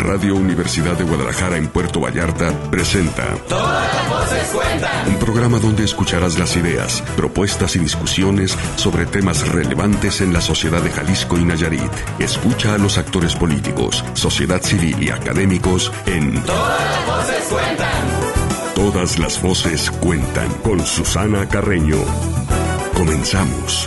Radio Universidad de Guadalajara en Puerto Vallarta presenta Todas las voces cuentan. Un programa donde escucharás las ideas, propuestas y discusiones sobre temas relevantes en la sociedad de Jalisco y Nayarit. Escucha a los actores políticos, sociedad civil y académicos en Todas las voces cuentan. Todas las voces cuentan con Susana Carreño. Comenzamos.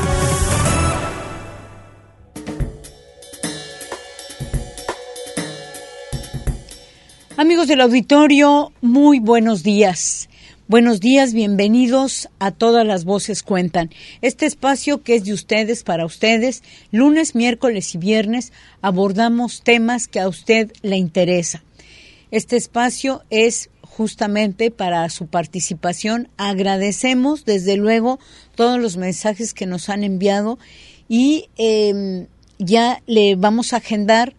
Amigos del auditorio, muy buenos días. Buenos días, bienvenidos a Todas las Voces Cuentan. Este espacio que es de ustedes, para ustedes, lunes, miércoles y viernes abordamos temas que a usted le interesa. Este espacio es justamente para su participación. Agradecemos desde luego todos los mensajes que nos han enviado y ya le vamos a agendar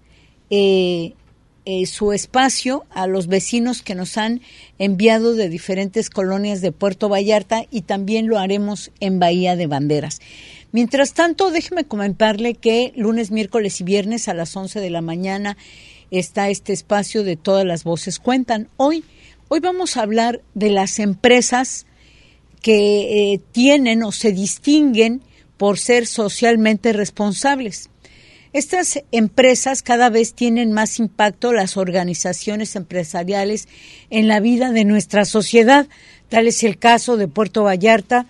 su espacio a los vecinos que nos han enviado de diferentes colonias de Puerto Vallarta, y también lo haremos en Bahía de Banderas. Mientras tanto, déjeme comentarle que lunes, miércoles y viernes a las 11 de la mañana está este espacio de Todas las Voces Cuentan. Hoy vamos a hablar de las empresas que tienen o se distinguen por ser socialmente responsables. Estas empresas cada vez tienen más impacto, las organizaciones empresariales, en la vida de nuestra sociedad. Tal es el caso de Puerto Vallarta,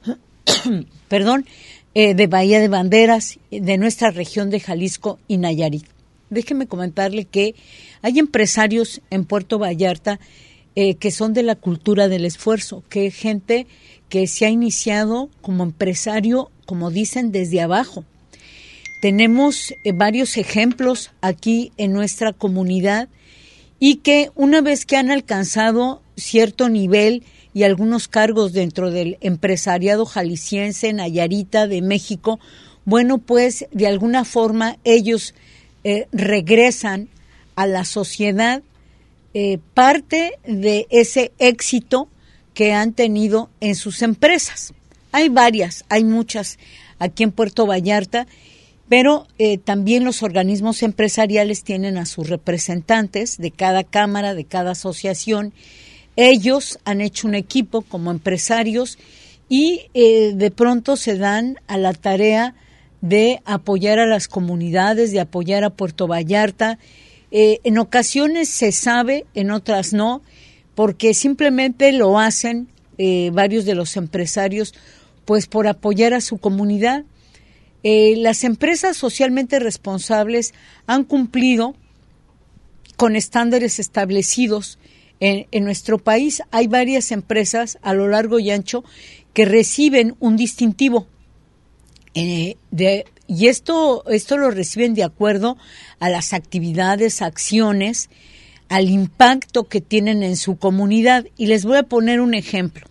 de Bahía de Banderas, de nuestra región de Jalisco y Nayarit. Déjeme comentarle que hay empresarios en Puerto Vallarta que son de la cultura del esfuerzo, que es gente que se ha iniciado como empresario, como dicen, desde abajo. Tenemos varios ejemplos aquí en nuestra comunidad y que una vez que han alcanzado cierto nivel y algunos cargos dentro del empresariado jalisciense, nayarita, de México, bueno, pues de alguna forma ellos regresan a la sociedad parte de ese éxito que han tenido en sus empresas. Hay muchas aquí en Puerto Vallarta, pero también los organismos empresariales tienen a sus representantes de cada cámara, de cada asociación. Ellos han hecho un equipo como empresarios y de pronto se dan a la tarea de apoyar a las comunidades, de apoyar a Puerto Vallarta. En ocasiones se sabe, en otras no, porque simplemente lo hacen varios de los empresarios pues por apoyar a su comunidad. Las empresas socialmente responsables han cumplido con estándares establecidos en nuestro país. Hay varias empresas a lo largo y ancho que reciben un distintivo y esto lo reciben de acuerdo a las actividades, acciones, al impacto que tienen en su comunidad. Y les voy a poner un ejemplo.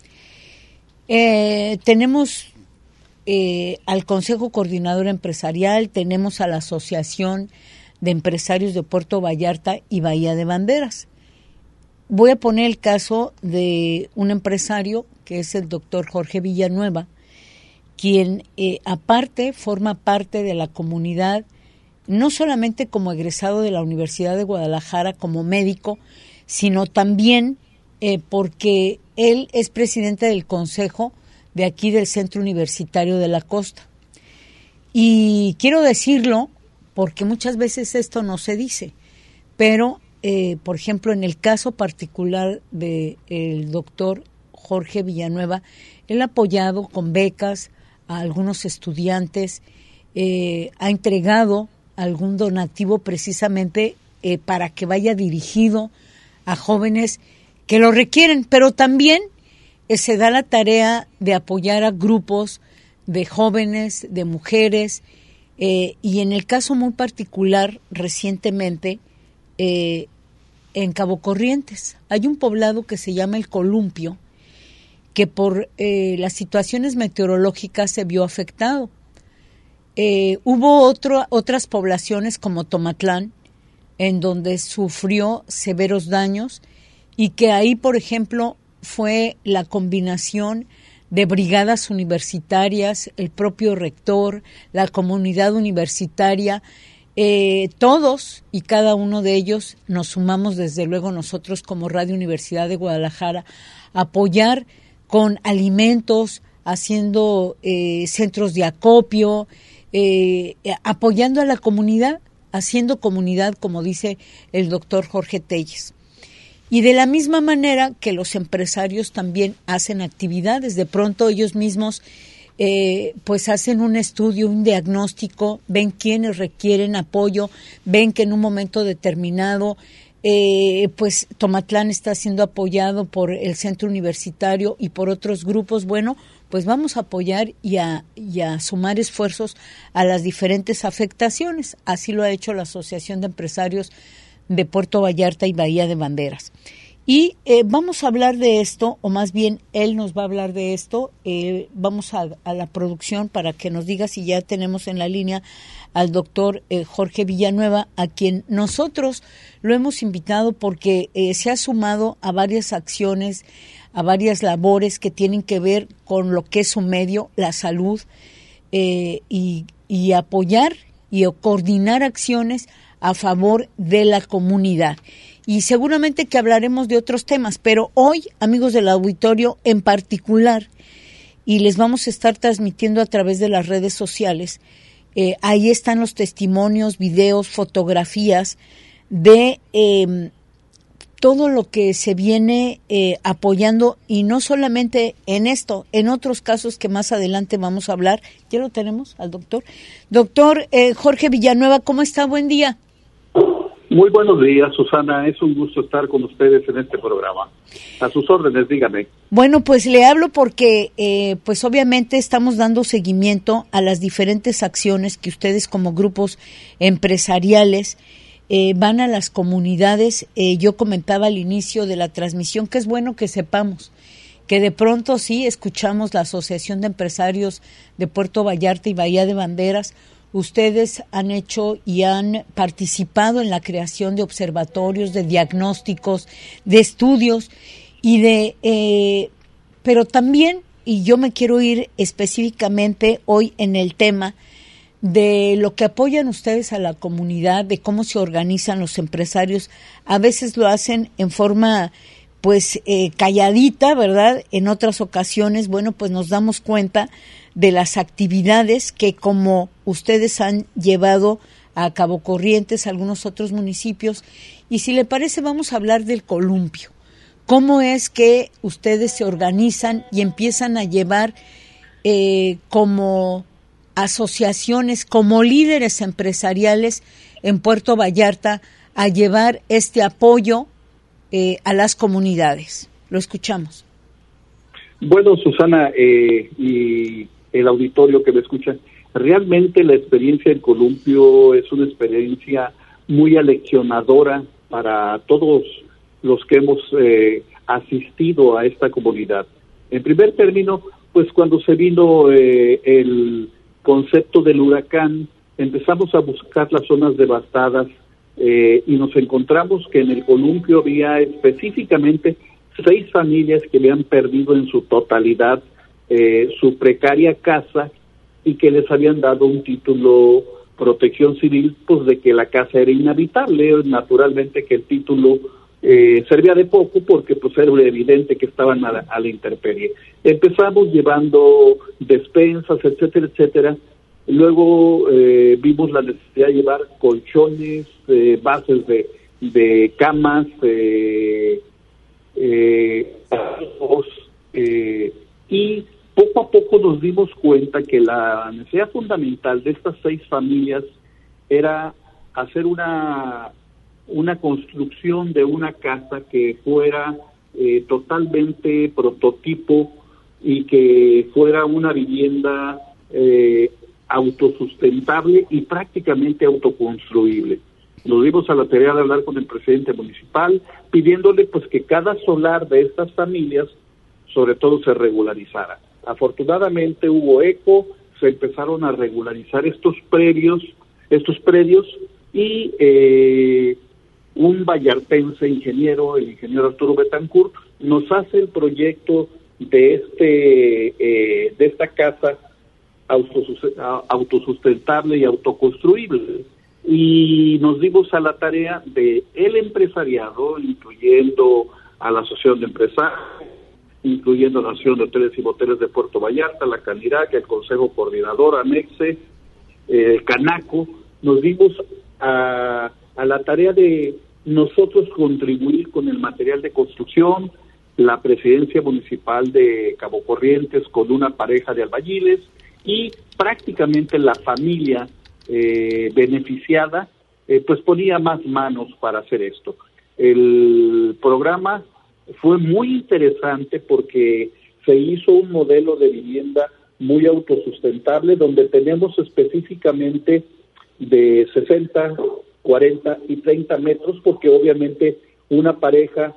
Tenemos al Consejo Coordinador Empresarial, tenemos a la Asociación de Empresarios de Puerto Vallarta y Bahía de Banderas. Voy a poner el caso de un empresario que es el doctor Jorge Villanueva, quien aparte forma parte de la comunidad, no solamente como egresado de la Universidad de Guadalajara como médico, sino también porque él es presidente del consejo de aquí del Centro Universitario de la Costa. Y quiero decirlo porque muchas veces esto no se dice, pero por ejemplo, en el caso particular del doctor Jorge Villanueva, él ha apoyado con becas a algunos estudiantes, ha entregado algún donativo precisamente para que vaya dirigido a jóvenes que lo requieren, pero también se da la tarea de apoyar a grupos de jóvenes, de mujeres, y en el caso muy particular, recientemente, en Cabo Corrientes, hay un poblado que se llama El Columpio, que por las situaciones meteorológicas se vio afectado. Hubo otras poblaciones como Tomatlán, en donde sufrió severos daños, y que ahí, por ejemplo, fue la combinación de brigadas universitarias, el propio rector, la comunidad universitaria, Todos y cada uno de ellos nos sumamos, desde luego nosotros como Radio Universidad de Guadalajara, a apoyar con alimentos, haciendo centros de acopio, apoyando a la comunidad, haciendo comunidad, como dice el doctor Jorge Telles. Y de la misma manera que los empresarios también hacen actividades, de pronto ellos mismos pues hacen un estudio, un diagnóstico, ven quiénes requieren apoyo, ven que en un momento determinado pues Tomatlán está siendo apoyado por el centro universitario y por otros grupos. Bueno, pues vamos a apoyar y a sumar esfuerzos a las diferentes afectaciones. Así lo ha hecho la Asociación de Empresarios de Puerto Vallarta y Bahía de Banderas. Y vamos a hablar de esto, o más bien él nos va a hablar de esto. Vamos a la producción para que nos diga si ya tenemos en la línea al doctor Jorge Villanueva, a quien nosotros lo hemos invitado porque se ha sumado a varias acciones, a varias labores que tienen que ver con lo que es su medio, la salud, y apoyar y coordinar acciones a favor de la comunidad. Y seguramente que hablaremos de otros temas, pero hoy, amigos del auditorio, en particular, y les vamos a estar transmitiendo a través de las redes sociales, ahí están los testimonios, videos, fotografías de todo lo que se viene apoyando, y no solamente en esto, en otros casos que más adelante vamos a hablar. Ya lo tenemos al doctor. Doctor Jorge Villanueva, ¿cómo está? Buen día. Muy buenos días, Susana. Es un gusto estar con ustedes en este programa. A sus órdenes, dígame. Bueno, pues le hablo porque, pues obviamente estamos dando seguimiento a las diferentes acciones que ustedes como grupos empresariales van a las comunidades. Yo comentaba al inicio de la transmisión que es bueno que sepamos que de pronto sí escuchamos la Asociación de Empresarios de Puerto Vallarta y Bahía de Banderas. Ustedes han hecho y han participado en la creación de observatorios, de diagnósticos, de estudios y pero también, y yo me quiero ir específicamente hoy en el tema de lo que apoyan ustedes a la comunidad, de cómo se organizan los empresarios. A veces lo hacen en forma pues calladita, ¿verdad? En otras ocasiones, bueno, pues nos damos cuenta de las actividades que como ustedes han llevado a Cabo Corrientes, a algunos otros municipios. Y si le parece, vamos a hablar del columpio. ¿Cómo es que ustedes se organizan y empiezan a llevar como asociaciones, como líderes empresariales en Puerto Vallarta, a llevar este apoyo a las comunidades? Lo escuchamos. Bueno, Susana, y el auditorio que me escucha, realmente la experiencia del columpio es una experiencia muy aleccionadora para todos los que hemos asistido a esta comunidad. En primer término, pues cuando se vino el concepto del huracán, empezamos a buscar las zonas devastadas y nos encontramos que en el columpio había específicamente 6 familias que habían perdido en su totalidad su precaria casa y que les habían dado un título protección civil, pues de que la casa era inhabitable. Naturalmente que el título servía de poco porque pues era evidente que estaban a la intemperie. Empezamos llevando despensas, etcétera, etcétera. Luego vimos la necesidad de llevar colchones, bases de camas, y poco a poco nos dimos cuenta que la necesidad fundamental de estas 6 familias era hacer una construcción de una casa que fuera totalmente prototipo y que fuera una vivienda autosustentable y prácticamente autoconstruible. Nos dimos a la tarea de hablar con el presidente municipal, pidiéndole pues que cada solar de estas familias sobre todo se regularizara. Afortunadamente hubo eco, se empezaron a regularizar estos predios y un vallartense ingeniero, el ingeniero Arturo Betancourt, nos hace el proyecto de esta casa autosustentable y autoconstruible. y nos dimos a la tarea de el empresariado, incluyendo a la Asociación de Empresarios, incluyendo la Asociación de Hoteles y Moteles de Puerto Vallarta, la Canirac, el Consejo Coordinador, Anexe, Canaco. Nos dimos a la tarea de nosotros contribuir con el material de construcción, la presidencia municipal de Cabo Corrientes con una pareja de albañiles y prácticamente la familia beneficiada pues ponía más manos para hacer esto. El programa fue muy interesante porque se hizo un modelo de vivienda muy autosustentable donde tenemos específicamente de 60, 40 y 30 metros, porque obviamente una pareja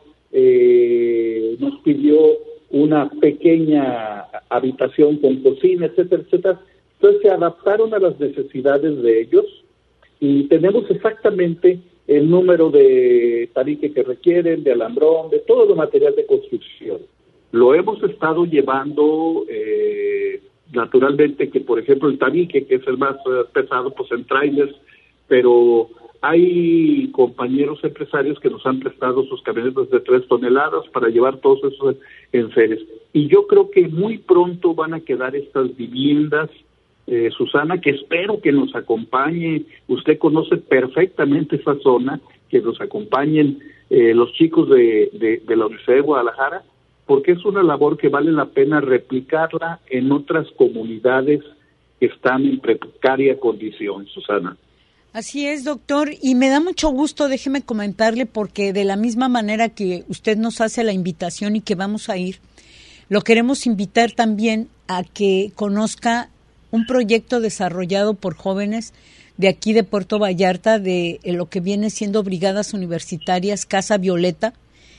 nos pidió una pequeña habitación con cocina, etcétera, etcétera. Entonces se adaptaron a las necesidades de ellos y tenemos exactamente el número de tabique que requieren, de alambrón, de todo el material de construcción. Lo hemos estado llevando naturalmente que, por ejemplo, el tabique, que es el más pesado, pues en trailers, pero hay compañeros empresarios que nos han prestado sus camionetas de 3 toneladas para llevar todos esos enseres. Y yo creo que muy pronto van a quedar estas viviendas, Susana, que espero que nos acompañe. Usted conoce perfectamente esa zona, que nos acompañen los chicos de la Universidad de Guadalajara, porque es una labor que vale la pena replicarla en otras comunidades que están en precaria condición, Susana. Así es, doctor, y me da mucho gusto, déjeme comentarle, porque de la misma manera que usted nos hace la invitación y que vamos a ir, lo queremos invitar también a que conozca un proyecto desarrollado por jóvenes de aquí de Puerto Vallarta, de lo que viene siendo Brigadas Universitarias Casa Violeta,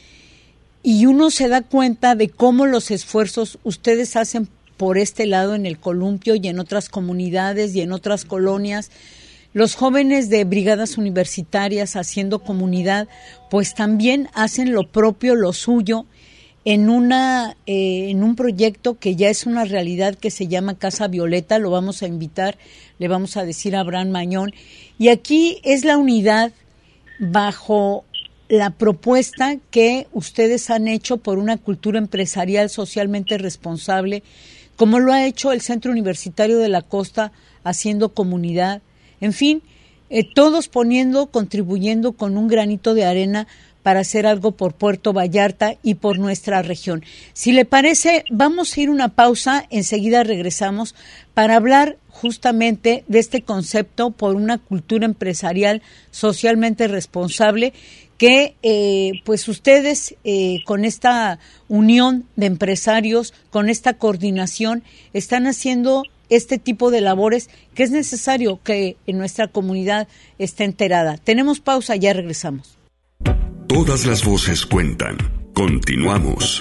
y uno se da cuenta de cómo los esfuerzos ustedes hacen por este lado en el Columpio y en otras comunidades y en otras colonias. Los jóvenes de Brigadas Universitarias haciendo comunidad, pues también hacen lo propio, lo suyo, en un proyecto que ya es una realidad, que se llama Casa Violeta. Lo vamos a invitar, le vamos a decir a Abraham Mañón, y aquí es la unidad bajo la propuesta que ustedes han hecho por una cultura empresarial socialmente responsable, como lo ha hecho el Centro Universitario de la Costa, haciendo comunidad. En fin, todos contribuyendo con un granito de arena para hacer algo por Puerto Vallarta y por nuestra región. Si le parece, vamos a ir una pausa, enseguida regresamos para hablar justamente de este concepto por una cultura empresarial socialmente responsable que pues ustedes con esta unión de empresarios, con esta coordinación, están haciendo este tipo de labores que es necesario que en nuestra comunidad esté enterada. Tenemos pausa, ya regresamos. Todas las voces cuentan. Continuamos.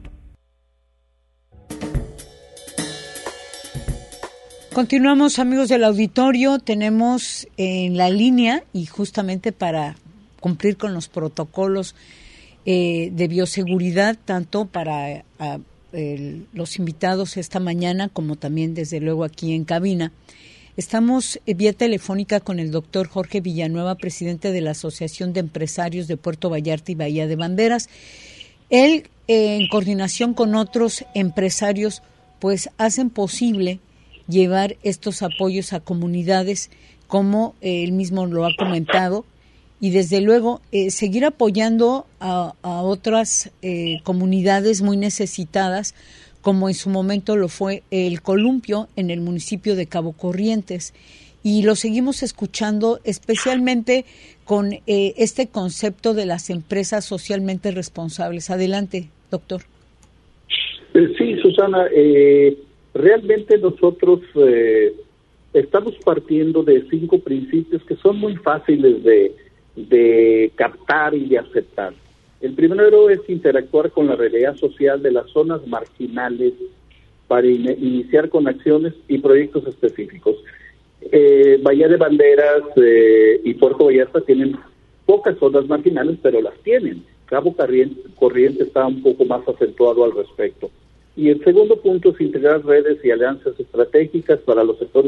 Continuamos, amigos del auditorio. Tenemos en la línea, y justamente para cumplir con los protocolos de bioseguridad, tanto para los invitados esta mañana como también desde luego aquí en cabina. Estamos vía telefónica con el doctor Jorge Villanueva, presidente de la Asociación de Empresarios de Puerto Vallarta y Bahía de Banderas. Él, en coordinación con otros empresarios, pues hacen posible llevar estos apoyos a comunidades, como él mismo lo ha comentado, y desde luego seguir apoyando a otras comunidades muy necesitadas, como en su momento lo fue el Columpio en el municipio de Cabo Corrientes. Y lo seguimos escuchando especialmente con este concepto de las empresas socialmente responsables. Adelante, doctor. Sí, Susana, realmente nosotros estamos partiendo de 5 principios que son muy fáciles de captar y de aceptar. El primero es interactuar con la realidad social de las zonas marginales para iniciar con acciones y proyectos específicos. Bahía de Banderas y Puerto Vallarta tienen pocas zonas marginales, pero las tienen. Cabo Corriente está un poco más acentuado al respecto. Y el segundo punto es integrar redes y alianzas estratégicas para los sectores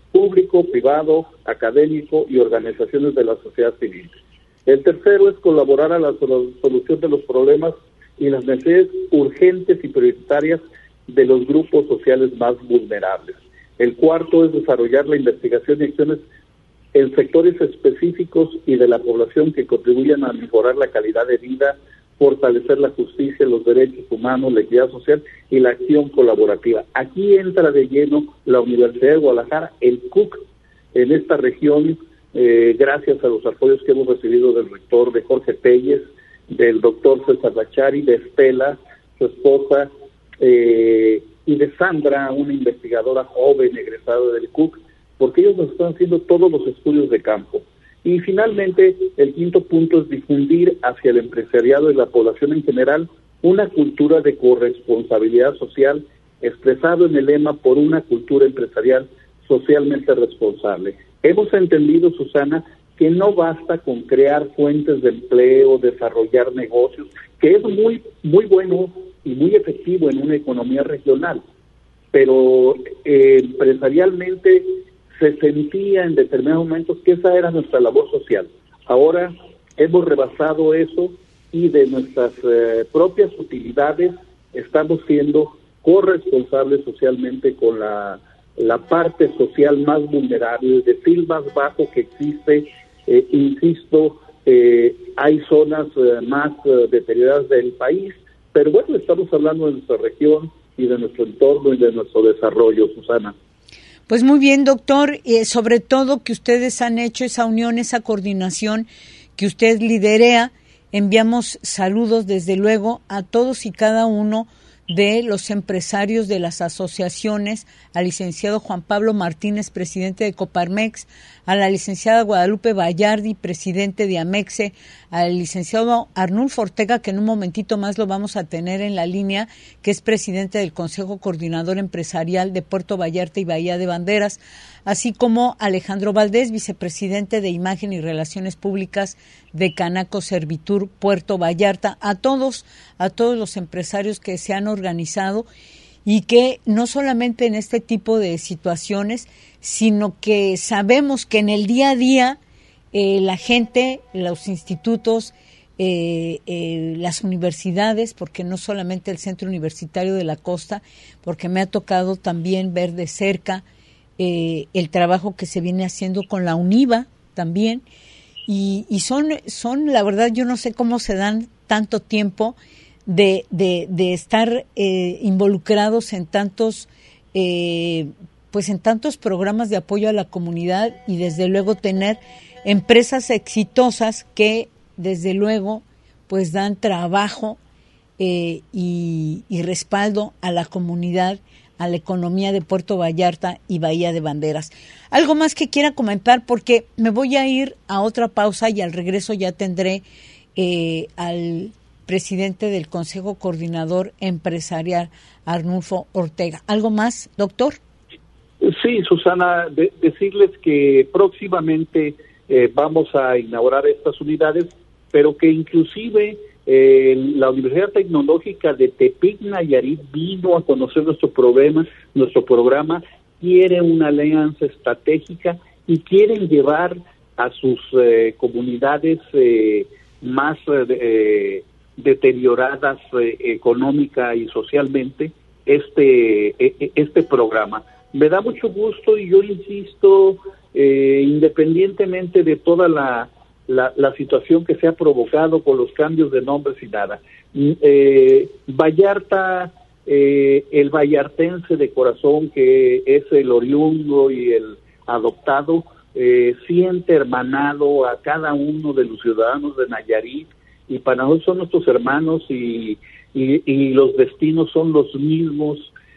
público, privado, académico y organizaciones de la sociedad civil. El tercero es colaborar a la solución de los problemas y las necesidades urgentes y prioritarias de los grupos sociales más vulnerables. El cuarto es desarrollar la investigación y acciones en sectores específicos y de la población que contribuyan a mejorar la calidad de vida, fortalecer la justicia, los derechos humanos, la equidad social y la acción colaborativa. Aquí entra de lleno la Universidad de Guadalajara, el CUC, en esta región, gracias a los apoyos que hemos recibido del rector, de Jorge Telles, del doctor César Lachari, de Estela, su esposa, y de Sandra, una investigadora joven egresada del CUC, porque ellos nos están haciendo todos los estudios de campo. Y finalmente, el quinto punto es difundir hacia el empresariado y la población en general una cultura de corresponsabilidad social, expresado en el lema por una cultura empresarial socialmente responsable. Hemos entendido, Susana, que no basta con crear fuentes de empleo, desarrollar negocios, que es muy bueno y muy efectivo en una economía regional, pero empresarialmente se sentía en determinados momentos que esa era nuestra labor social. Ahora hemos rebasado eso y de nuestras propias utilidades estamos siendo corresponsables socialmente con la parte social más vulnerable, el decil más bajo que existe. Insisto, hay zonas más deterioradas del país, pero bueno, estamos hablando de nuestra región y de nuestro entorno y de nuestro desarrollo, Susana. Pues muy bien, doctor, sobre todo que ustedes han hecho esa unión, esa coordinación que usted liderea. Enviamos saludos desde luego a todos y cada uno de los empresarios de las asociaciones, al licenciado Juan Pablo Martínez, presidente de Coparmex, a la licenciada Guadalupe Vallardi, presidente de Amexe, al licenciado Arnulfo Ortega, que en un momentito más lo vamos a tener en la línea, que es presidente del Consejo Coordinador Empresarial de Puerto Vallarta y Bahía de Banderas, así como Alejandro Valdés, vicepresidente de Imagen y Relaciones Públicas de Canaco Servitur Puerto Vallarta, a todos los empresarios que se han organizado y que no solamente en este tipo de situaciones, sino que sabemos que en el día a día la gente, los institutos, las universidades, porque no solamente el Centro Universitario de la Costa, porque me ha tocado también ver de cerca el trabajo que se viene haciendo con la UNIVA también, y son la verdad, yo no sé cómo se dan tanto tiempo de estar involucrados en tantos programas de apoyo a la comunidad y desde luego tener empresas exitosas que desde luego pues dan trabajo y respaldo a la comunidad, a la economía de Puerto Vallarta y Bahía de Banderas. Algo más que quiera comentar, porque me voy a ir a otra pausa y al regreso ya tendré al presidente del Consejo Coordinador Empresarial, Arnulfo Ortega. ¿Algo más, doctor? Sí, Susana, decirles que próximamente vamos a inaugurar estas unidades, pero que inclusive la Universidad Tecnológica de Tepic, Nayarit, vino a conocer nuestro programa, quiere una alianza estratégica y quieren llevar a sus comunidades más deterioradas económica y socialmente este programa. Me da mucho gusto y yo insisto, independientemente de toda la situación que se ha provocado con los cambios de nombres y nada. Vallarta, el vallartense de corazón, que es el oriundo y el adoptado, siente hermanado a cada uno de los ciudadanos de Nayarit, y para nosotros son nuestros hermanos y los destinos son los mismos,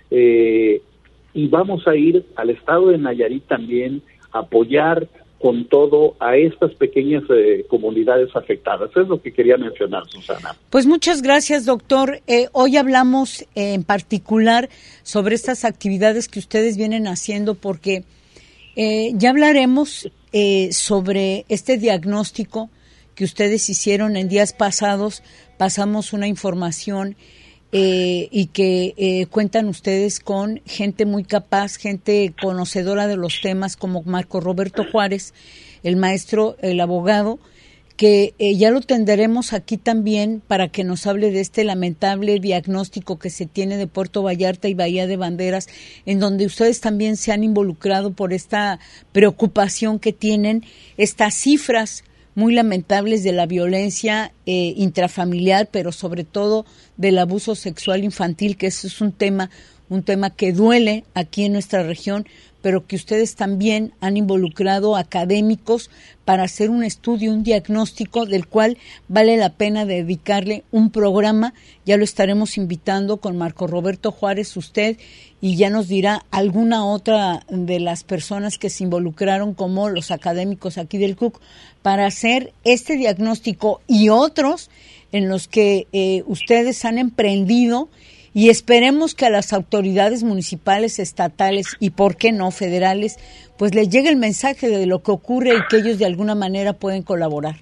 y vamos a ir al estado de Nayarit también a apoyar con todo a estas pequeñas comunidades afectadas. Es lo que quería mencionar, Susana. Pues muchas gracias, doctor. Hoy hablamos en particular sobre estas actividades que ustedes vienen haciendo, porque ya hablaremos sobre este diagnóstico que ustedes hicieron en días pasados. Pasamos una información y que cuentan ustedes con gente muy capaz, gente conocedora de los temas como Marco Roberto Juárez, el maestro, el abogado, que ya lo tendremos aquí también para que nos hable de este lamentable diagnóstico que se tiene de Puerto Vallarta y Bahía de Banderas, en donde ustedes también se han involucrado por esta preocupación que tienen, estas cifras muy lamentables de la violencia intrafamiliar, pero sobre todo del abuso sexual infantil, que eso es un tema que duele aquí en nuestra región, pero que ustedes también han involucrado académicos para hacer un estudio, un diagnóstico del cual vale la pena dedicarle un programa. Ya lo estaremos invitando con Marco Roberto Juárez, usted, y ya nos dirá alguna otra de las personas que se involucraron, como los académicos aquí del CUC, para hacer este diagnóstico y otros en los que ustedes han emprendido. Y esperemos que a las autoridades municipales, estatales y, por qué no, federales, pues les llegue el mensaje de lo que ocurre y que ellos de alguna manera pueden colaborar.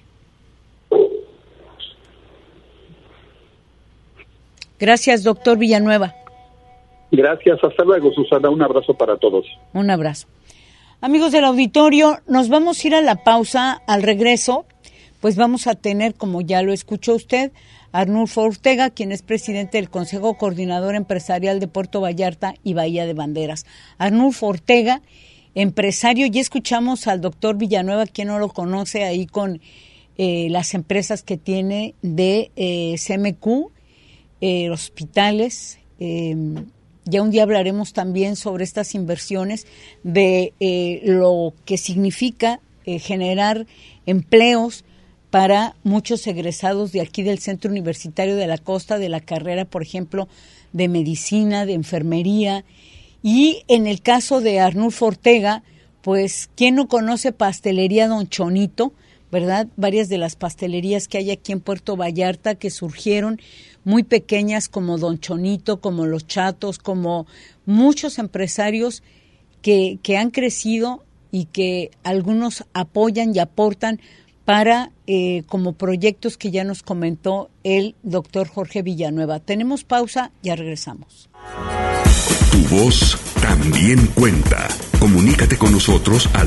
Gracias, doctor Villanueva. Gracias, hasta luego, Susana. Un abrazo para todos. Un abrazo. Amigos del auditorio, nos vamos a ir a la pausa. Al regreso, pues vamos a tener, como ya lo escuchó usted, Arnulfo Ortega, quien es presidente del Consejo Coordinador Empresarial de Puerto Vallarta y Bahía de Banderas. Arnulfo Ortega, empresario, ya escuchamos al doctor Villanueva, quien no lo conoce, ahí con las empresas que tiene de CMQ, hospitales. Ya un día hablaremos también sobre estas inversiones, de lo que significa generar empleos para muchos egresados de aquí del Centro Universitario de la Costa, de la carrera, por ejemplo, de medicina, de enfermería. Y en el caso de Arnulfo Ortega, pues, ¿quién no conoce Pastelería Don Chonito, verdad? Varias de las pastelerías que hay aquí en Puerto Vallarta que surgieron muy pequeñas, como Don Chonito, como Los Chatos, como muchos empresarios que han crecido y que algunos apoyan y aportan para como proyectos que ya nos comentó el doctor Jorge Villanueva. Tenemos pausa, ya regresamos. Tu voz también cuenta. Comunícate con nosotros al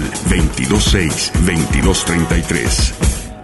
226-2233.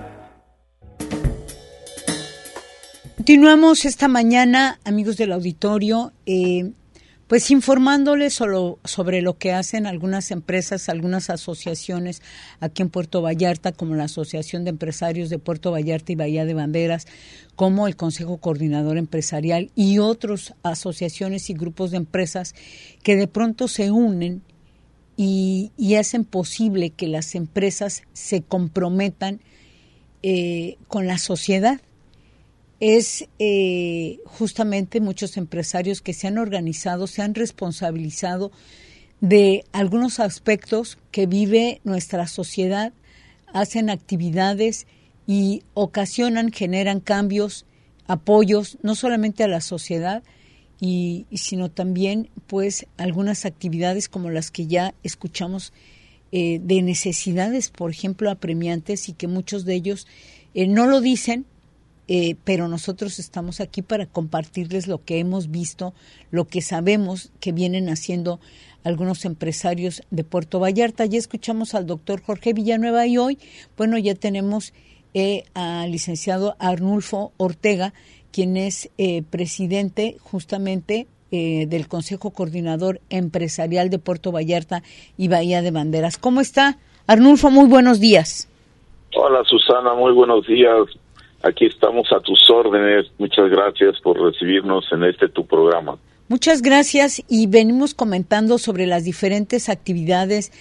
Continuamos esta mañana, amigos del auditorio, pues informándoles sobre lo que hacen algunas empresas, algunas asociaciones aquí en Puerto Vallarta, como la Asociación de Empresarios de Puerto Vallarta y Bahía de Banderas, como el Consejo Coordinador Empresarial y otras asociaciones y grupos de empresas que de pronto se unen y hacen posible que las empresas se comprometan con la sociedad. Es justamente muchos empresarios que se han organizado, se han responsabilizado de algunos aspectos que vive nuestra sociedad, hacen actividades y ocasionan, generan cambios, apoyos, no solamente a la sociedad, sino también pues algunas actividades como las que ya escuchamos de necesidades, por ejemplo, apremiantes, y que muchos de ellos no lo dicen, pero nosotros estamos aquí para compartirles lo que hemos visto, lo que sabemos que vienen haciendo algunos empresarios de Puerto Vallarta. Ya escuchamos al doctor Jorge Villanueva y hoy, bueno, ya tenemos al licenciado Arnulfo Ortega, quien es presidente justamente del Consejo Coordinador Empresarial de Puerto Vallarta y Bahía de Banderas. ¿Cómo está, Arnulfo? Muy buenos días. Hola, Susana, muy buenos días. Aquí estamos a tus órdenes. Muchas gracias por recibirnos en tu programa. Muchas gracias, y venimos comentando sobre las diferentes actividades,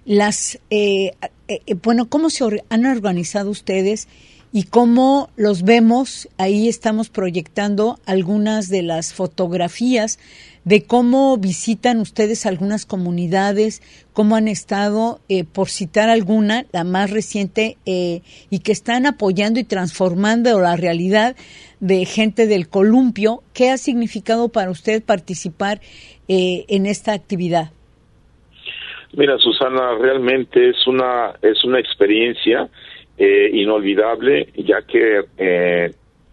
cómo se han organizado ustedes y cómo los vemos. Ahí estamos proyectando algunas de las fotografías de cómo visitan ustedes algunas comunidades, cómo han estado, por citar alguna, la más reciente, y que están apoyando y transformando la realidad de gente del columpio. ¿Qué ha significado para usted participar en esta actividad? Mira, Susana, realmente es una experiencia inolvidable, ya que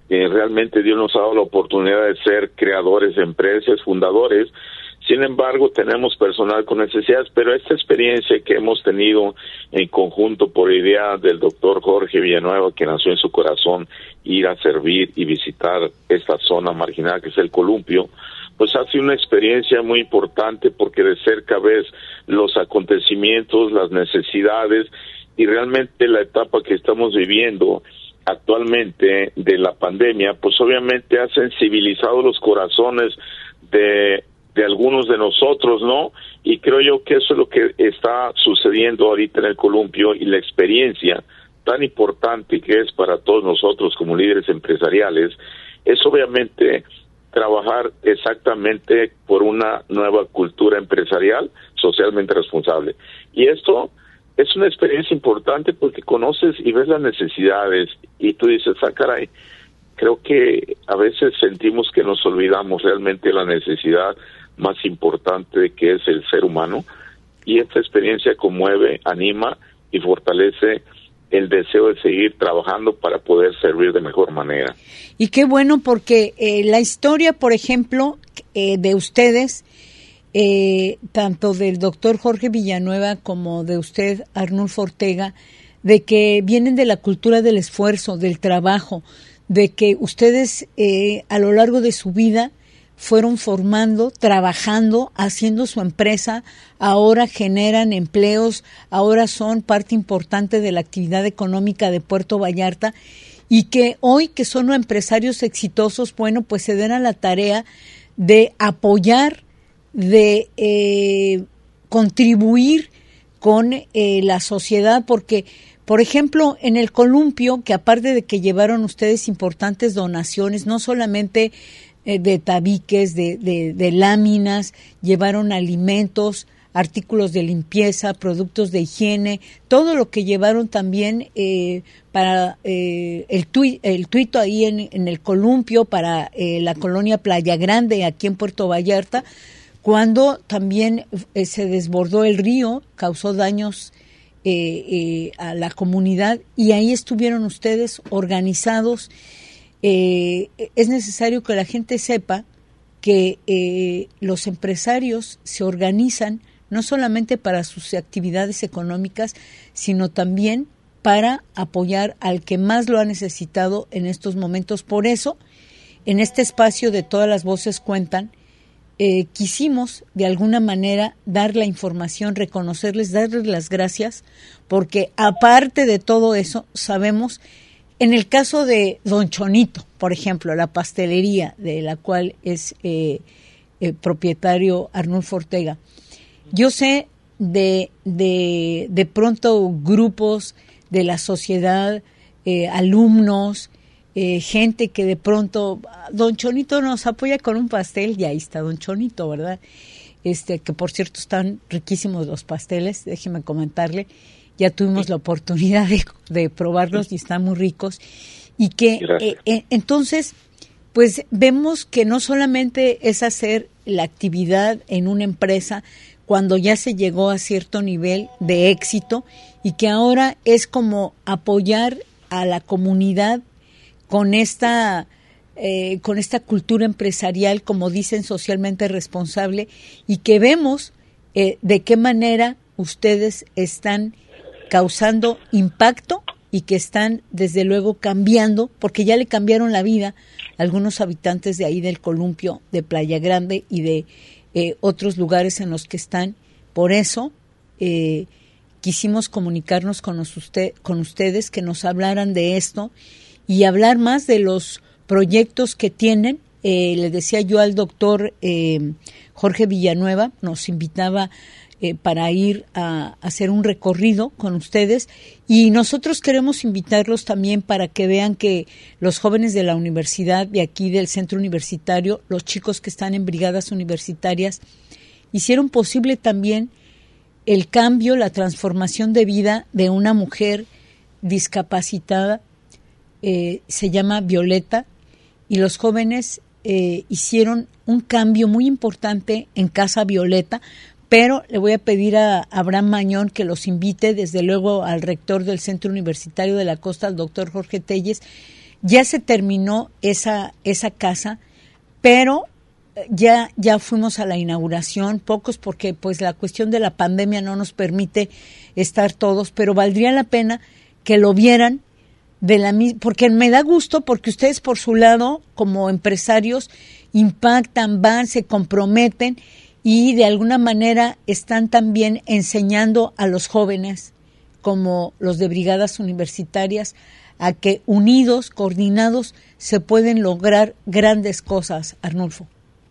realmente Dios nos ha dado la oportunidad de ser creadores de empresas, fundadores. Sin embargo, tenemos personal con necesidades, pero esta experiencia que hemos tenido en conjunto por idea del doctor Jorge Villanueva, que nació en su corazón ir a servir y visitar esta zona marginal que es el Columpio, pues ha sido una experiencia muy importante porque de cerca ves los acontecimientos, las necesidades y realmente la etapa que estamos viviendo actualmente de la pandemia, pues obviamente ha sensibilizado los corazones de algunos de nosotros, ¿no? Y creo yo que eso es lo que está sucediendo ahorita en el Columpio y la experiencia tan importante que es para todos nosotros como líderes empresariales, es obviamente trabajar exactamente por una nueva cultura empresarial socialmente responsable. Y esto es una experiencia importante porque conoces y ves las necesidades y tú dices, caray, creo que a veces sentimos que nos olvidamos realmente la necesidad más importante que es el ser humano, y esta experiencia conmueve, anima y fortalece el deseo de seguir trabajando para poder servir de mejor manera. Y qué bueno, porque la historia, por ejemplo, de ustedes, tanto del doctor Jorge Villanueva como de usted, Arnulfo Ortega, de que vienen de la cultura del esfuerzo, del trabajo, de que ustedes a lo largo de su vida fueron formando, trabajando, haciendo su empresa, ahora generan empleos, ahora son parte importante de la actividad económica de Puerto Vallarta, y que hoy que son empresarios exitosos, bueno, pues se den a la tarea de apoyar, de contribuir con la sociedad, porque, por ejemplo, en el Columpio, que aparte de que llevaron ustedes importantes donaciones, no solamente de tabiques, de láminas, llevaron alimentos, artículos de limpieza, productos de higiene, todo lo que llevaron también para el tuito ahí en el Columpio, para la colonia Playa Grande, aquí en Puerto Vallarta, cuando también se desbordó el río, causó daños a la comunidad, y ahí estuvieron ustedes organizados. Es necesario que la gente sepa que los empresarios se organizan no solamente para sus actividades económicas, sino también para apoyar al que más lo ha necesitado en estos momentos. Por eso, en este espacio de Todas las Voces Cuentan, quisimos de alguna manera dar la información, reconocerles, darles las gracias, porque aparte de todo eso, sabemos, en el caso de Don Chonito, por ejemplo, la pastelería de la cual es propietario Arnulfo Ortega, yo sé de pronto grupos de la sociedad, alumnos, gente que de pronto, Don Chonito nos apoya con un pastel, y ahí está Don Chonito, ¿verdad? Que por cierto están riquísimos los pasteles, déjeme comentarle, ya tuvimos la oportunidad de probarlos y están muy ricos, y que entonces pues vemos que no solamente es hacer la actividad en una empresa cuando ya se llegó a cierto nivel de éxito, y que ahora es como apoyar a la comunidad con esta cultura empresarial, como dicen, socialmente responsable, y que vemos de qué manera ustedes están causando impacto y que están desde luego cambiando, porque ya le cambiaron la vida a algunos habitantes de ahí del Columpio, de Playa Grande y de otros lugares en los que están. Por eso quisimos comunicarnos con ustedes, que nos hablaran de esto y hablar más de los proyectos que tienen. Le decía yo al doctor Jorge Villanueva, nos invitaba para ir a hacer un recorrido con ustedes, y nosotros queremos invitarlos también para que vean que los jóvenes de la universidad, de aquí del centro universitario, los chicos que están en brigadas universitarias, hicieron posible también el cambio, la transformación de vida de una mujer discapacitada, se llama Violeta, y los jóvenes hicieron un cambio muy importante en Casa Violeta. Pero le voy a pedir a Abraham Mañón que los invite, desde luego al rector del Centro Universitario de la Costa, al doctor Jorge Telles, Ya se terminó esa casa, pero ya fuimos a la inauguración, pocos porque pues la cuestión de la pandemia no nos permite estar todos, pero valdría la pena que lo vieran porque me da gusto, porque ustedes por su lado, como empresarios, impactan, van, se comprometen y de alguna manera están también enseñando a los jóvenes, como los de brigadas universitarias, a que unidos, coordinados, se pueden lograr grandes cosas, Arnulfo.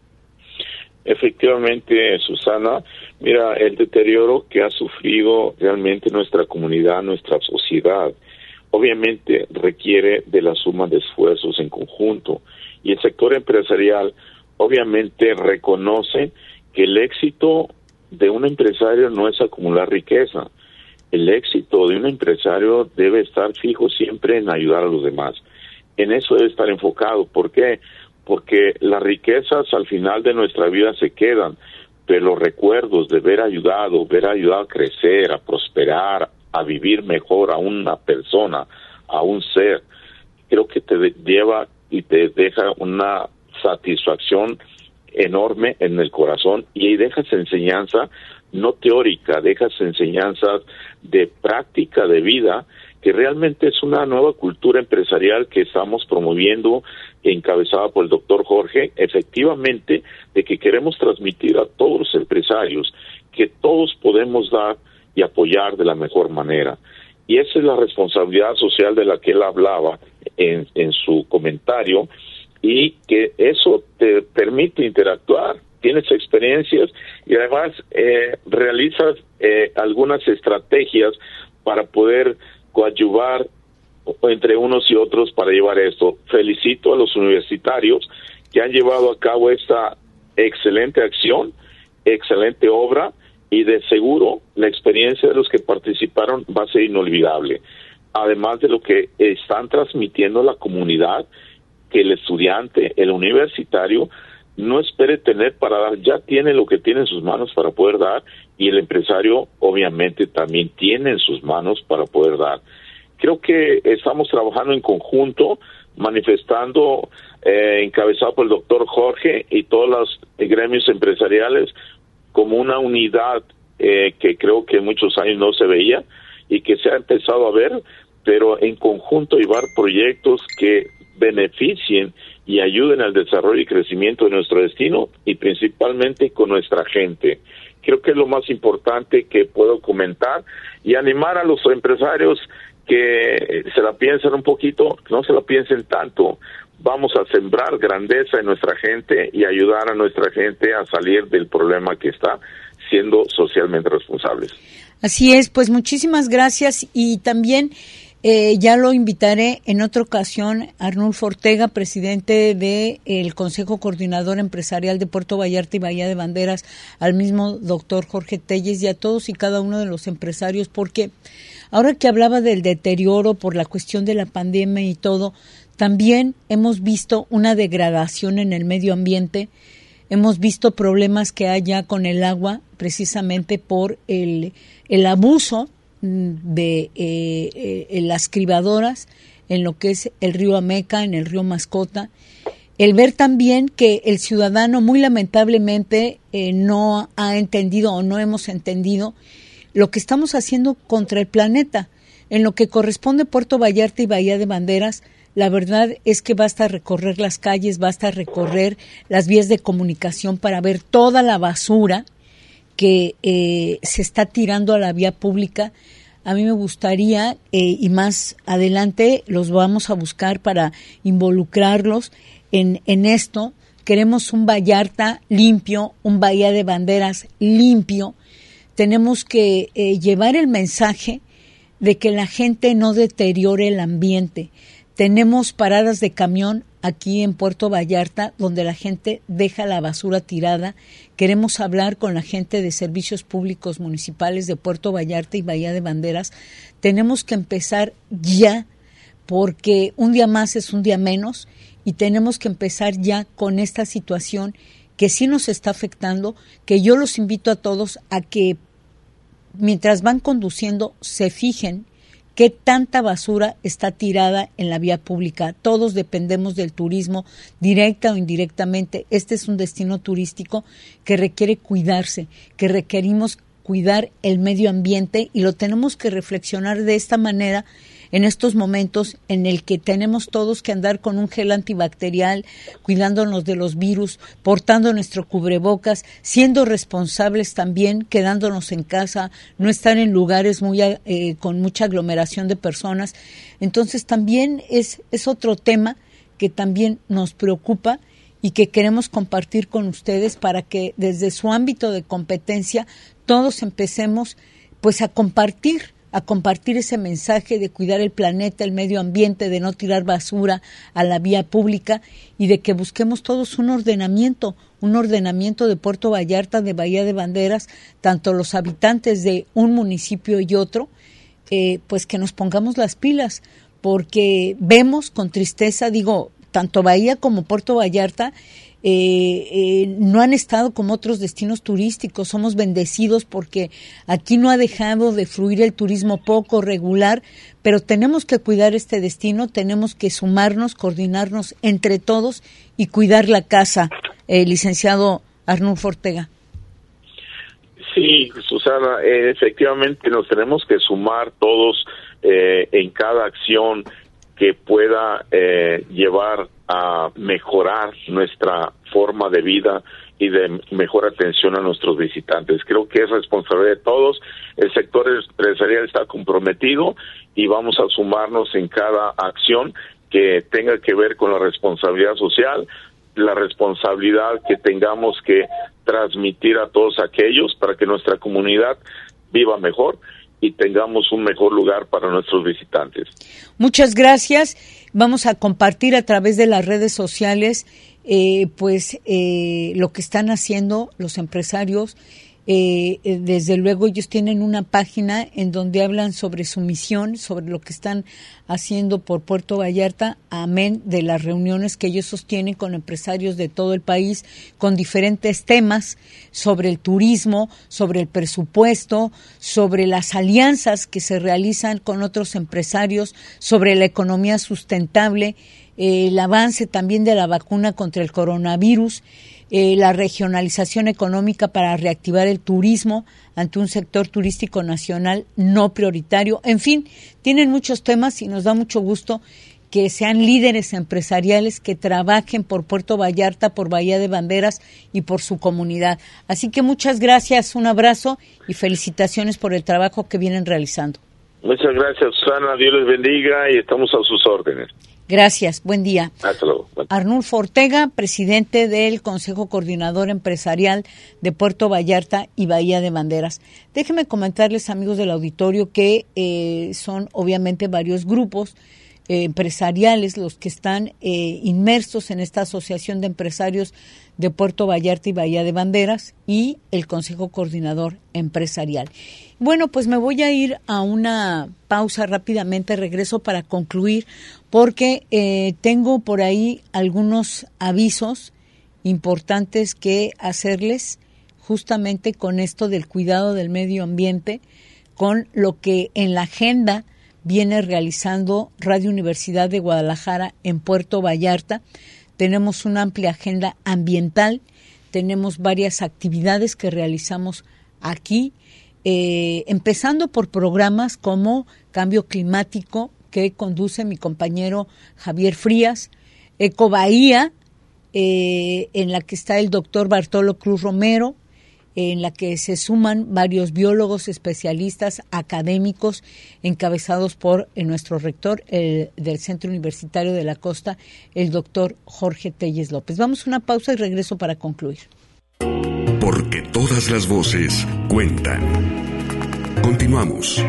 Efectivamente, Susana, mira, el deterioro que ha sufrido realmente nuestra comunidad, nuestra sociedad, obviamente requiere de la suma de esfuerzos en conjunto, y el sector empresarial obviamente reconoce que el éxito de un empresario no es acumular riqueza. El éxito de un empresario debe estar fijo siempre en ayudar a los demás. En eso debe estar enfocado. ¿Por qué? Porque las riquezas al final de nuestra vida se quedan, pero los recuerdos de haber ayudado a crecer, a prosperar, a vivir mejor a una persona, a un ser, creo que te lleva y te deja una satisfacción enorme en el corazón, y ahí dejas enseñanza no teórica, dejas enseñanzas de práctica de vida, que realmente es una nueva cultura empresarial que estamos promoviendo, encabezada por el doctor Jorge, efectivamente, de que queremos transmitir a todos los empresarios que todos podemos dar y apoyar de la mejor manera. Y esa es la responsabilidad social de la que él hablaba en su comentario, y que eso te permite interactuar, tienes experiencias y además realizas algunas estrategias para poder coadyuvar entre unos y otros para llevar esto. Felicito a los universitarios que han llevado a cabo esta excelente acción, excelente obra, y de seguro la experiencia de los que participaron va a ser inolvidable. Además de lo que están transmitiendo a la comunidad, que el estudiante, el universitario, no espere tener para dar, ya tiene lo que tiene en sus manos para poder dar, y el empresario obviamente también tiene en sus manos para poder dar. Creo que estamos trabajando en conjunto, manifestando, encabezado por el doctor Jorge y todos los gremios empresariales, como una unidad que creo que en muchos años no se veía y que se ha empezado a ver, pero en conjunto llevar proyectos que beneficien y ayuden al desarrollo y crecimiento de nuestro destino, y principalmente con nuestra gente. Creo que es lo más importante que puedo comentar, y animar a los empresarios que se la piensen un poquito, no se la piensen tanto. Vamos a sembrar grandeza en nuestra gente y ayudar a nuestra gente a salir del problema que está, siendo socialmente responsables. Así es, pues muchísimas gracias, y también ya lo invitaré en otra ocasión, Arnulfo Ortega, presidente del Consejo Coordinador Empresarial de Puerto Vallarta y Bahía de Banderas, al mismo doctor Jorge Telles, y a todos y cada uno de los empresarios, porque ahora que hablaba del deterioro por la cuestión de la pandemia y todo, también hemos visto una degradación en el medio ambiente, hemos visto problemas que hay ya con el agua, precisamente por el abuso de las cribadoras en lo que es el río Ameca, en el río Mascota. El ver también que el ciudadano muy lamentablemente no ha entendido o no hemos entendido lo que estamos haciendo contra el planeta. En lo que corresponde a Puerto Vallarta y Bahía de Banderas, la verdad es que basta recorrer las calles, basta recorrer las vías de comunicación para ver toda la basura que se está tirando a la vía pública. A mí me gustaría, y más adelante los vamos a buscar para involucrarlos en esto. Queremos un Vallarta limpio, un Bahía de Banderas limpio. Tenemos que llevar el mensaje de que la gente no deteriore el ambiente. Tenemos paradas de camión aquí en Puerto Vallarta donde la gente deja la basura tirada. Queremos hablar con la gente de Servicios Públicos Municipales de Puerto Vallarta y Bahía de Banderas. Tenemos que empezar ya, porque un día más es un día menos, y tenemos que empezar ya con esta situación que sí nos está afectando, que yo los invito a todos a que mientras van conduciendo se fijen ¿Qué tanta basura está tirada en la vía pública? Todos dependemos del turismo, directa o indirectamente. Este es un destino turístico que requiere cuidarse, que requerimos cuidar el medio ambiente y lo tenemos que reflexionar de esta manera en estos momentos en el que tenemos todos que andar con un gel antibacterial, cuidándonos de los virus, portando nuestro cubrebocas, siendo responsables también, quedándonos en casa, no estar en lugares con mucha aglomeración de personas. Entonces también es otro tema que también nos preocupa y que queremos compartir con ustedes para que desde su ámbito de competencia todos empecemos pues a compartir ese mensaje de cuidar el planeta, el medio ambiente, de no tirar basura a la vía pública y de que busquemos todos un ordenamiento de Puerto Vallarta, de Bahía de Banderas, tanto los habitantes de un municipio y otro, pues que nos pongamos las pilas, porque vemos con tristeza, tanto Bahía como Puerto Vallarta no han estado como otros destinos turísticos. Somos bendecidos porque aquí no ha dejado de fluir el turismo poco, regular, pero tenemos que cuidar este destino, tenemos que sumarnos, coordinarnos entre todos y cuidar la casa, licenciado Arnulfo Ortega. Sí, Susana, efectivamente nos tenemos que sumar todos en cada acción que pueda llevar a mejorar nuestra forma de vida y de mejor atención a nuestros visitantes. Creo que es responsabilidad de todos. El sector empresarial está comprometido y vamos a sumarnos en cada acción que tenga que ver con la responsabilidad social, la responsabilidad que tengamos que transmitir a todos aquellos para que nuestra comunidad viva mejor y tengamos un mejor lugar para nuestros visitantes. Muchas gracias. Vamos a compartir a través de las redes sociales lo que están haciendo los empresarios. Desde luego ellos tienen una página en donde hablan sobre su misión, sobre lo que están haciendo por Puerto Vallarta, amén de las reuniones que ellos sostienen con empresarios de todo el país, con diferentes temas sobre el turismo, sobre el presupuesto, sobre las alianzas que se realizan con otros empresarios, sobre la economía sustentable, el avance también de la vacuna contra el coronavirus, la regionalización económica para reactivar el turismo ante un sector turístico nacional no prioritario. En fin, tienen muchos temas y nos da mucho gusto que sean líderes empresariales que trabajen por Puerto Vallarta, por Bahía de Banderas y por su comunidad. Así que muchas gracias, un abrazo y felicitaciones por el trabajo que vienen realizando. Muchas gracias, Susana. Dios les bendiga y estamos a sus órdenes. Gracias, buen día. Hasta luego. Arnulfo Ortega, presidente del Consejo Coordinador Empresarial de Puerto Vallarta y Bahía de Banderas. Déjenme comentarles, amigos del auditorio, que son obviamente varios grupos empresariales los que están inmersos en esta Asociación de Empresarios de Puerto Vallarta y Bahía de Banderas y el Consejo Coordinador Empresarial. Bueno, pues me voy a ir a una pausa rápidamente, regreso para concluir, porque tengo por ahí algunos avisos importantes que hacerles justamente con esto del cuidado del medio ambiente, con lo que en la agenda viene realizando Radio Universidad de Guadalajara en Puerto Vallarta. Tenemos una amplia agenda ambiental, tenemos varias actividades que realizamos aquí, empezando por programas como Cambio Climático, que conduce mi compañero Javier Frías, Eco Bahía, en la que está el doctor Bartolo Cruz Romero, en la que se suman varios biólogos, especialistas, académicos, encabezados por nuestro rector del Centro Universitario de la Costa, el doctor Jorge Telles López. Vamos a una pausa y regreso para concluir. Porque todas las voces cuentan. Continuamos.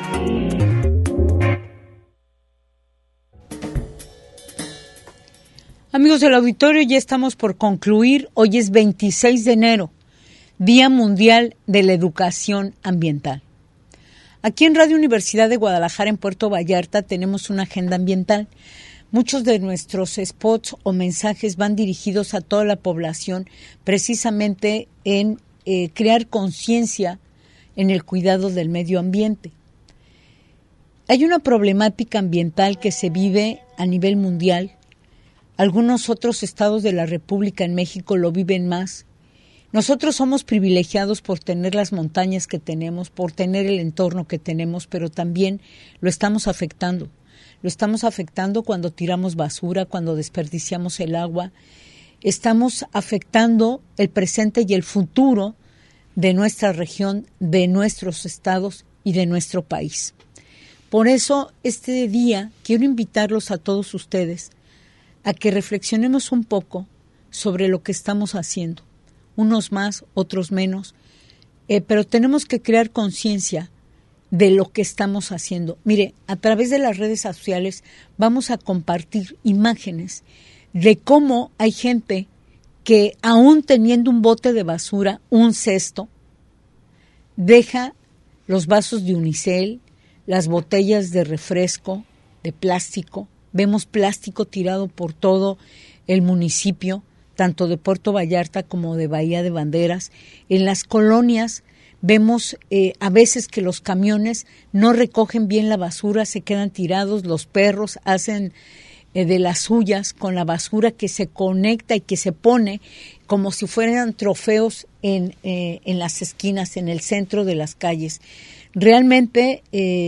Amigos del auditorio, ya estamos por concluir. Hoy es 26 de enero. Día Mundial de la Educación Ambiental. Aquí en Radio Universidad de Guadalajara, en Puerto Vallarta, tenemos una agenda ambiental. Muchos de nuestros spots o mensajes van dirigidos a toda la población, precisamente en crear conciencia en el cuidado del medio ambiente. Hay una problemática ambiental que se vive a nivel mundial. Algunos otros estados de la República en México lo viven más. Nosotros somos privilegiados por tener las montañas que tenemos, por tener el entorno que tenemos, pero también lo estamos afectando. Lo estamos afectando cuando tiramos basura, cuando desperdiciamos el agua. Estamos afectando el presente y el futuro de nuestra región, de nuestros estados y de nuestro país. Por eso, este día quiero invitarlos a todos ustedes a que reflexionemos un poco sobre lo que estamos haciendo. Unos más, otros menos, pero tenemos que crear conciencia de lo que estamos haciendo. Mire, a través de las redes sociales vamos a compartir imágenes de cómo hay gente que, aún teniendo un bote de basura, un cesto, deja los vasos de unicel, las botellas de refresco, de plástico. Vemos plástico tirado por todo el municipio, tanto de Puerto Vallarta como de Bahía de Banderas. En las colonias vemos a veces que los camiones no recogen bien la basura, se quedan tirados, los perros hacen de las suyas con la basura que se conecta y que se pone como si fueran trofeos en las esquinas, en el centro de las calles. Realmente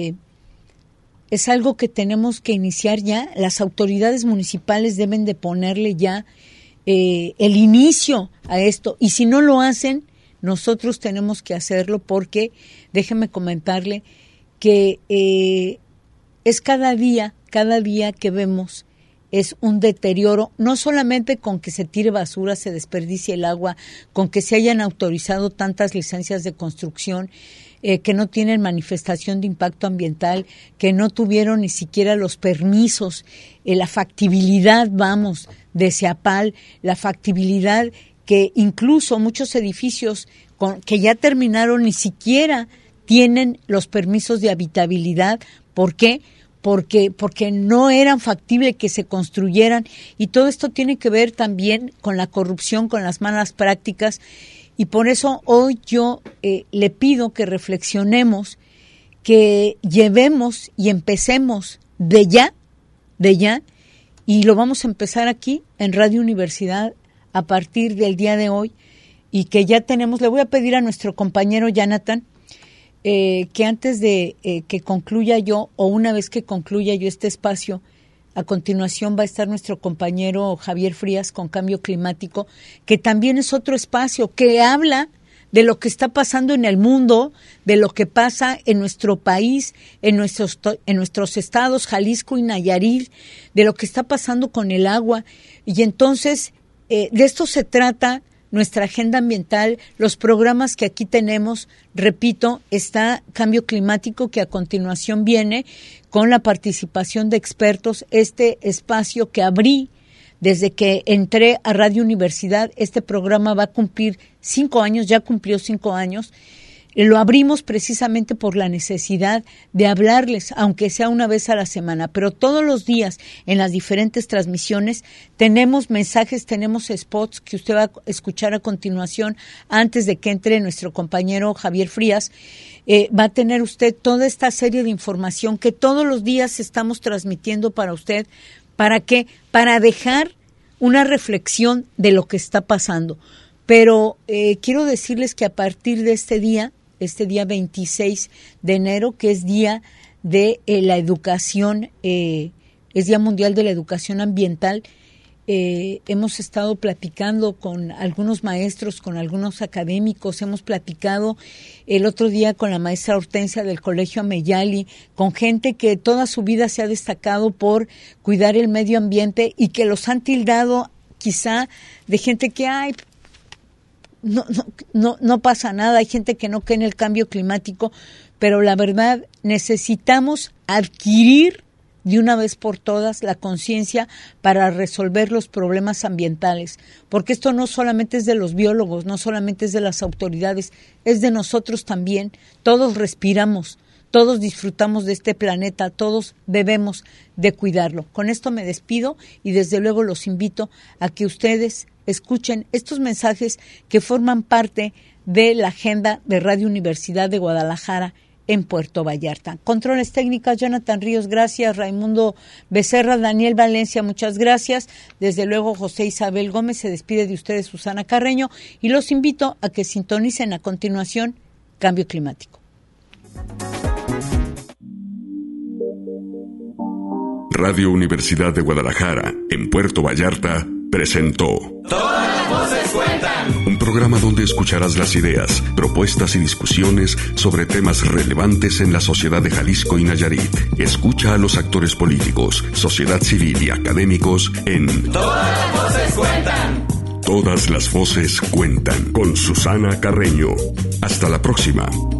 es algo que tenemos que iniciar ya. Las autoridades municipales deben de ponerle ya el inicio a esto, y si no lo hacen, nosotros tenemos que hacerlo, porque déjeme comentarle que es cada día que vemos es un deterioro, no solamente con que se tire basura, se desperdicie el agua, con que se hayan autorizado tantas licencias de construcción que no tienen manifestación de impacto ambiental, que no tuvieron ni siquiera los permisos, la factibilidad, de CEAPAL, la factibilidad que incluso muchos edificios que ya terminaron ni siquiera tienen los permisos de habitabilidad. ¿Por qué? Porque no eran factibles que se construyeran, y todo esto tiene que ver también con la corrupción, con las malas prácticas, y por eso hoy yo le pido que reflexionemos, que llevemos y empecemos de ya, y lo vamos a empezar aquí en Radio Universidad a partir del día de hoy, y que ya tenemos. Le voy a pedir a nuestro compañero Jonathan que antes de que concluya yo, o una vez que concluya yo este espacio, a continuación va a estar nuestro compañero Javier Frías con Cambio Climático, que también es otro espacio que habla de lo que está pasando en el mundo, de lo que pasa en nuestro país, en nuestros estados, Jalisco y Nayarit, de lo que está pasando con el agua. Y entonces, de esto se trata nuestra agenda ambiental, los programas que aquí tenemos. Repito, está Cambio Climático, que a continuación viene con la participación de expertos. Este espacio que abrí desde que entré a Radio Universidad, este programa va a cumplir 5 años, ya cumplió 5 años. Lo abrimos precisamente por la necesidad de hablarles, aunque sea una vez a la semana, pero todos los días en las diferentes transmisiones tenemos mensajes, tenemos spots que usted va a escuchar a continuación antes de que entre nuestro compañero Javier Frías. Va a tener usted toda esta serie de información que todos los días estamos transmitiendo para usted. ¿Para qué? Para dejar una reflexión de lo que está pasando. Pero quiero decirles que a partir de este día 26 de enero, que es día de la educación, es Día Mundial de la Educación Ambiental, hemos estado platicando con algunos maestros, con algunos académicos, hemos platicado el otro día con la maestra Hortensia del Colegio Ameyali, con gente que toda su vida se ha destacado por cuidar el medio ambiente y que los han tildado quizá de gente que no pasa nada, hay gente que no cree en el cambio climático, pero la verdad necesitamos adquirir de una vez por todas la conciencia para resolver los problemas ambientales, porque esto no solamente es de los biólogos, no solamente es de las autoridades, es de nosotros también. Todos respiramos, todos disfrutamos de este planeta, todos debemos de cuidarlo. Con esto me despido y desde luego los invito a que ustedes escuchen estos mensajes que forman parte de la agenda de Radio Universidad de Guadalajara en Puerto Vallarta. Controles técnicas, Jonathan Ríos, gracias. Raimundo Becerra, Daniel Valencia, muchas gracias. Desde luego, José Isabel Gómez, se despide de ustedes Susana Carreño y los invito a que sintonicen a continuación Cambio Climático. Radio Universidad de Guadalajara, en Puerto Vallarta, presentó Todas las voces cuentan. Un programa donde escucharás las ideas, propuestas y discusiones sobre temas relevantes en la sociedad de Jalisco y Nayarit. Escucha a los actores políticos, sociedad civil y académicos en Todas las voces cuentan. Todas las voces cuentan con Susana Carreño. Hasta la próxima.